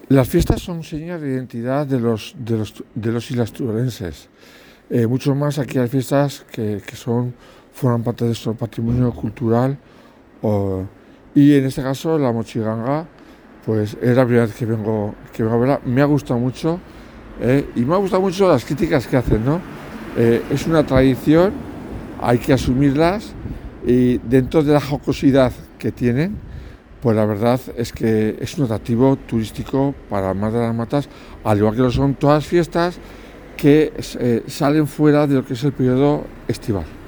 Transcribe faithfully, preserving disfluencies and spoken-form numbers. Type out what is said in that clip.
Las fiestas son señas de identidad de los, de los, de los y las turenses. Eh, mucho más aquí hay fiestas que, que son, forman parte de nuestro patrimonio cultural. O- y en este caso la mochiganga, pues es la primera vez que vengo, que vengo a verla. Me ha gustado mucho eh, y me ha gustado mucho las críticas que hacen, ¿no? Eh, es una tradición, hay que asumirlas y dentro de la jocosidad que tienen, pues la verdad es que es un atractivo turístico para Mar de las Matas, al igual que lo son todas las fiestas que eh, salen fuera de lo que es el periodo estival.